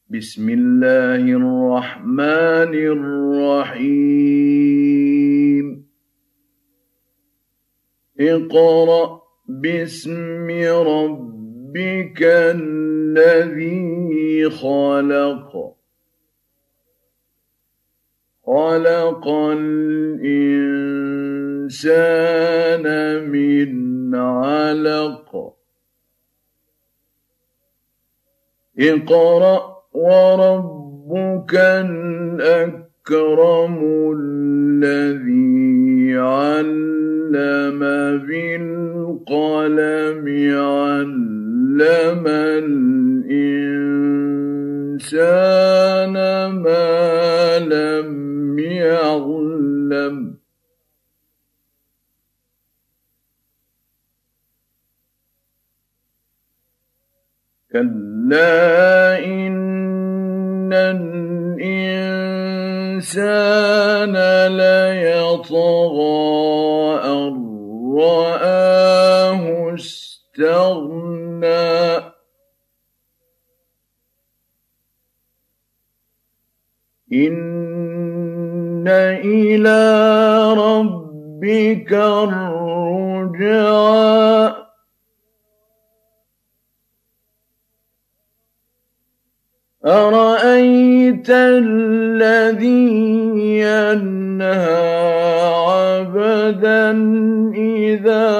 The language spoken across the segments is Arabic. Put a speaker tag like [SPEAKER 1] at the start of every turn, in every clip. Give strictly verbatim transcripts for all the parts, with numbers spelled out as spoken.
[SPEAKER 1] بسم الله الرحمن الرحيم اقرأ باسم ربك الذي خلق خلق الإنسان من علق اقرأ وربك الأكرم الذي علم بالقلم علم الإنسان ما لم يعلم كلا إن الإنسان ليطغى أن رآه استغنى إن إلى ربك الرجعى أرأيت الذي ينهى عبدا إذا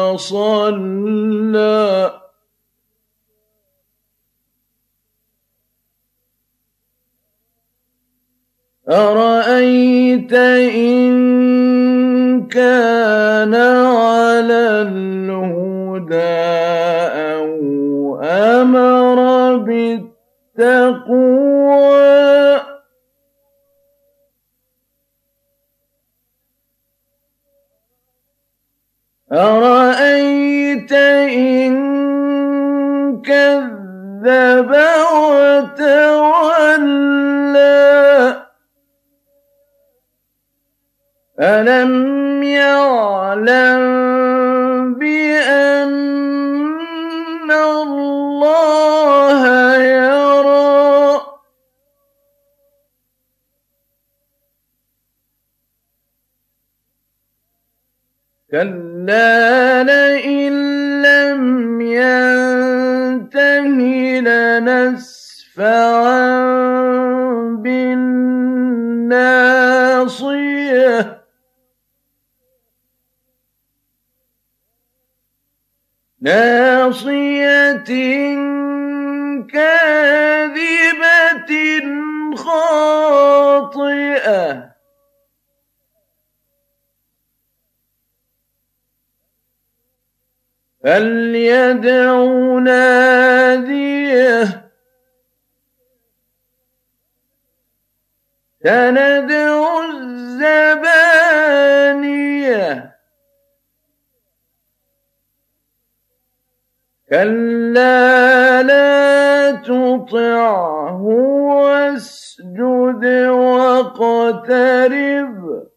[SPEAKER 1] صلى أرأيت إن كان على الهدى أو أمر بالتقوى تقوى أرأيت إن كذب وتولى ألم يعلم بأن الله يرى كلا لئن لم ينته لنسفعا بالناصية ناصية كاذبة خاطئة فليدع ناديه سندع الزبانية كلا لا تطعه واسجد واقترب